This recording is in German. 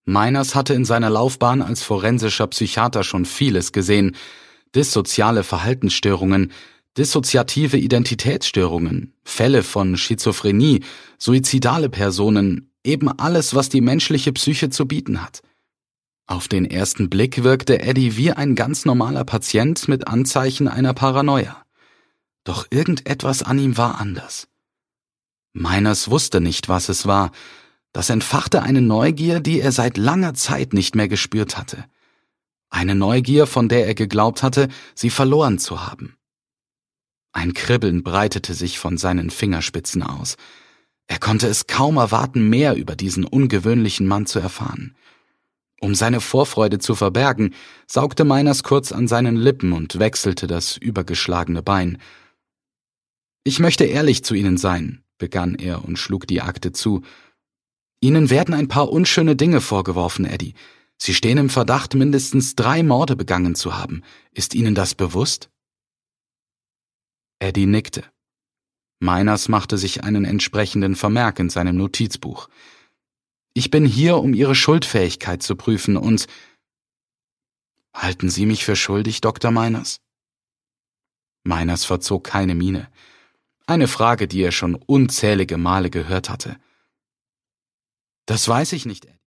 Meiners hatte in seiner Laufbahn als forensischer Psychiater schon vieles gesehen: dissoziale Verhaltensstörungen, dissoziative Identitätsstörungen, Fälle von Schizophrenie, suizidale Personen, eben alles, was die menschliche Psyche zu bieten hat. Auf den ersten Blick wirkte Eddie wie ein ganz normaler Patient mit Anzeichen einer Paranoia. Doch irgendetwas an ihm war anders. Meiners wusste nicht, was es war. Das entfachte eine Neugier, die er seit langer Zeit nicht mehr gespürt hatte. Eine Neugier, von der er geglaubt hatte, sie verloren zu haben. Ein Kribbeln breitete sich von seinen Fingerspitzen aus. Er konnte es kaum erwarten, mehr über diesen ungewöhnlichen Mann zu erfahren. Um seine Vorfreude zu verbergen, saugte Meiners kurz an seinen Lippen und wechselte das übergeschlagene Bein. »Ich möchte ehrlich zu Ihnen sein«, begann er und schlug die Akte zu. »Ihnen werden ein paar unschöne Dinge vorgeworfen, Eddie. Sie stehen im Verdacht, mindestens 3 Morde begangen zu haben. Ist Ihnen das bewusst?« Eddie nickte. Meiners machte sich einen entsprechenden Vermerk in seinem Notizbuch. »Ich bin hier, um Ihre Schuldfähigkeit zu prüfen und...« »Halten Sie mich für schuldig, Dr. Meiners?« Meiners verzog keine Miene. Eine Frage, die er schon unzählige Male gehört hatte. »Das weiß ich nicht, Eddie.«